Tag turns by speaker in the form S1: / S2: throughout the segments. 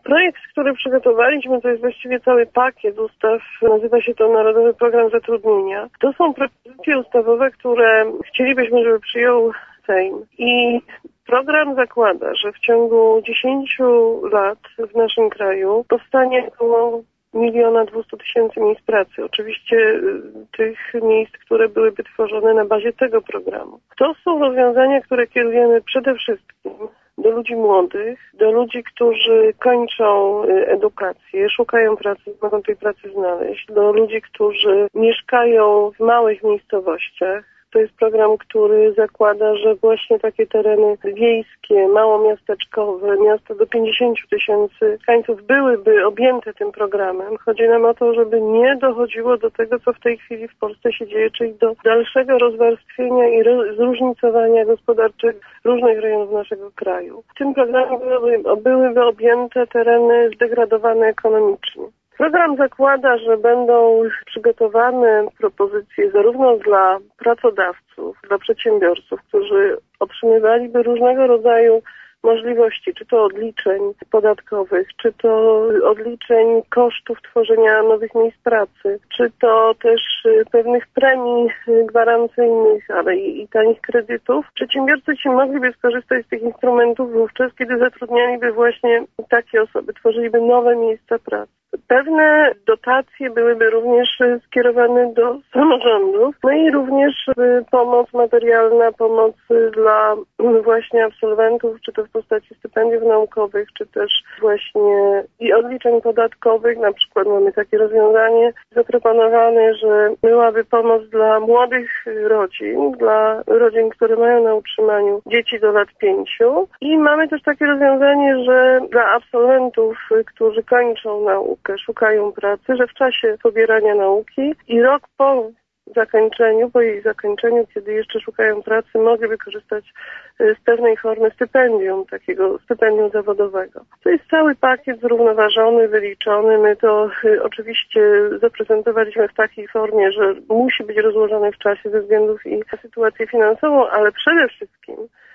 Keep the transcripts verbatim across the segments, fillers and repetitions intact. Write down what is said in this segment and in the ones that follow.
S1: Projekt, który przygotowaliśmy, to jest właściwie cały pakiet ustaw, nazywa się to Narodowy Program Zatrudnienia. To są propozycje ustawowe, które chcielibyśmy, żeby przyjął Sejm. I program zakłada, że w ciągu dziesięciu lat w naszym kraju powstanie około miliona dwustu tysięcy miejsc pracy. Oczywiście tych miejsc, które byłyby tworzone na bazie tego programu. To są rozwiązania, które kierujemy przede wszystkim do ludzi młodych, do ludzi, którzy kończą edukację, szukają pracy, mogą tej pracy znaleźć, do ludzi, którzy mieszkają w małych miejscowościach. To jest program, który zakłada, że właśnie takie tereny wiejskie, małomiasteczkowe, miasta do pięćdziesięciu tysięcy mieszkańców byłyby objęte tym programem. Chodzi nam o to, żeby nie dochodziło do tego, co w tej chwili w Polsce się dzieje, czyli do dalszego rozwarstwienia i zróżnicowania gospodarczych różnych rejonów naszego kraju. W tym programie byłyby, byłyby objęte tereny zdegradowane ekonomicznie. Program zakłada, że będą przygotowane propozycje zarówno dla pracodawców, dla przedsiębiorców, którzy otrzymywaliby różnego rodzaju możliwości, czy to odliczeń podatkowych, czy to odliczeń kosztów tworzenia nowych miejsc pracy, czy to też pewnych premii gwarancyjnych, ale i, i tanich kredytów. Przedsiębiorcy ci mogliby skorzystać z tych instrumentów wówczas, kiedy zatrudnialiby właśnie takie osoby, tworzyliby nowe miejsca pracy. Pewne dotacje byłyby również skierowane do samorządów, no i również pomoc materialna, pomoc dla właśnie absolwentów, czy to w postaci stypendiów naukowych, czy też właśnie i odliczeń podatkowych. Na przykład mamy takie rozwiązanie zaproponowane, że byłaby pomoc dla młodych rodzin, dla rodzin, które mają na utrzymaniu dzieci do lat pięciu. I mamy też takie rozwiązanie, że dla absolwentów, którzy kończą naukę, szukają pracy, że w czasie pobierania nauki i rok po zakończeniu, po jej zakończeniu, kiedy jeszcze szukają pracy, mogliby korzystać z pewnej formy stypendium, takiego stypendium zawodowego. To jest cały pakiet zrównoważony, wyliczony. My to y, oczywiście zaprezentowaliśmy w takiej formie, że musi być rozłożony w czasie ze względów i na sytuację finansową, ale przede wszystkim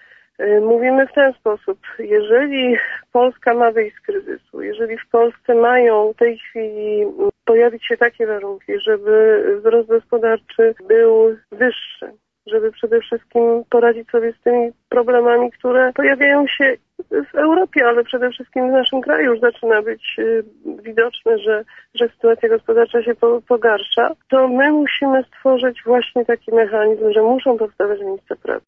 S1: y, mówimy w ten sposób. Jeżeli Polska ma wyjść z kryzysu, jeżeli w Polsce mają w tej chwili pojawić się takie warunki, żeby wzrost gospodarczy był wyższy, żeby przede wszystkim poradzić sobie z tymi problemami, które pojawiają się w Europie, ale przede wszystkim w naszym kraju już zaczyna być widoczne, że, że sytuacja gospodarcza się pogarsza, to my musimy stworzyć właśnie taki mechanizm, że muszą powstawać miejsca pracy.